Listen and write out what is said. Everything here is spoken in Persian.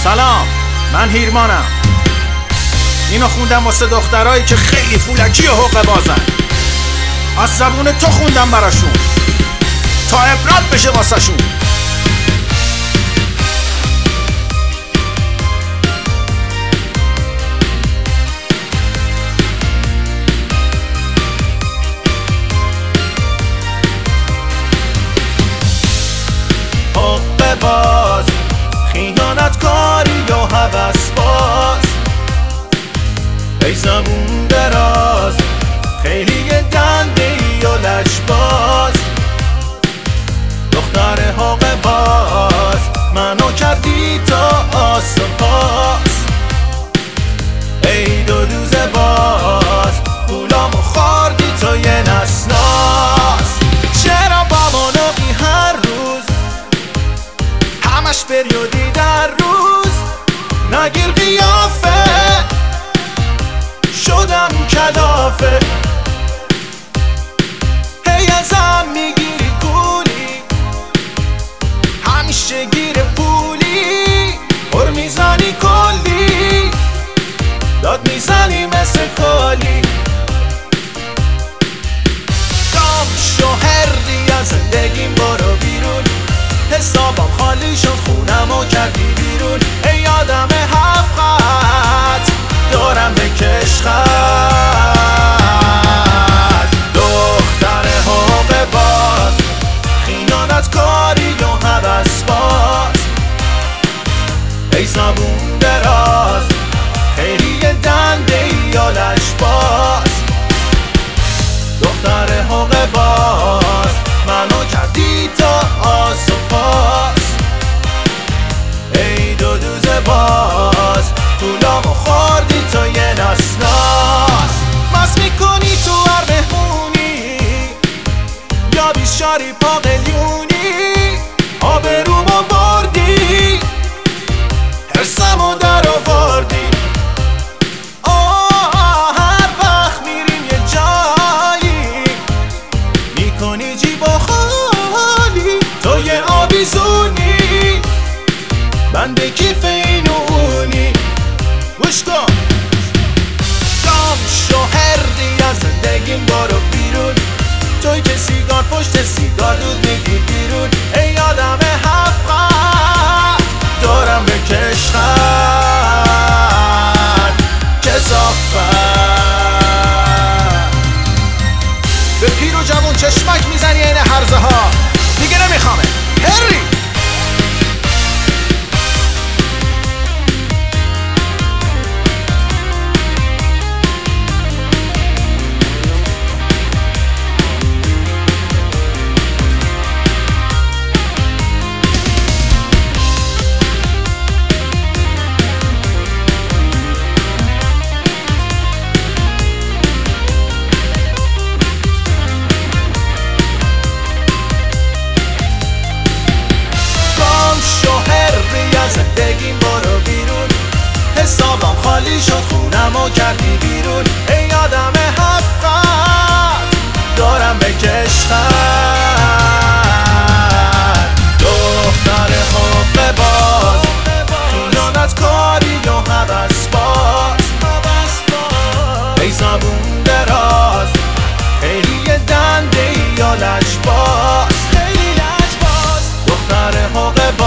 سلام، من هیرمانم. اینو خوندم واسه دخترایی که خیلی فولکی و حقه بازن. از زبون تو خوندم براشون تا عبرت بشه واسه شون. حقه باز، خیانت کاری یا هوس باز، ای زبون دراز، خیلی دنده ای یا لش باز. دختر حقه باز، منو کردی تا آس و پاس، ای دو دوزه باز، پولامو خوردی تا یه نسناس. چرا با منو هر روز همش پریودی در روز، نگیر قیافه شدم کلافه. هی ازم میگیری گولی، همیشه گیر پولی، پر میزنی کلی، داد میزنی مثل کالی. گام شوهری از زندگیم برو بیرون، حسابم خالی شد خونمو کردی بیرون. ای آدم هفت دارم به کشخت، دختر حقه باز، خیانت کاری و هوس باز، ای زبون دراز، خیلی دنده ای یا لش باز. دختر حقه باز، منو کردی تا آس و پاس، ای دو دوزه باز، پولامو خوردی تا یه نسناس. مست میکنی تو هر مهمونی یا بیشاری پا قلیونی، آبرومو بردی، حرسمو در آوردی. هر وقت میریم یه جایی میکنی جیبا خالی، تو یه آویزونی، بنده کیف این و اونی. گوش کن، گام شوهری از زندگیم برو بیرون، توی که سیگار پشت سیگار دود میدی بیرون. ای آدم هفت دارم به کشخت، کثافت. به پیر و جوون چشمک میزنی این هرزه ها، دیگه نمیخوامه. هری زندگیم برو بیرون، حسابم خالی شد خونمو کردی بیرون. ای آدم هفت دارم به کشخت، دختر حقه باز، خیانت کاری و هوس باز، ای زبون دراز، خیلی دنده ای یا لش باز، دختر حقه باز.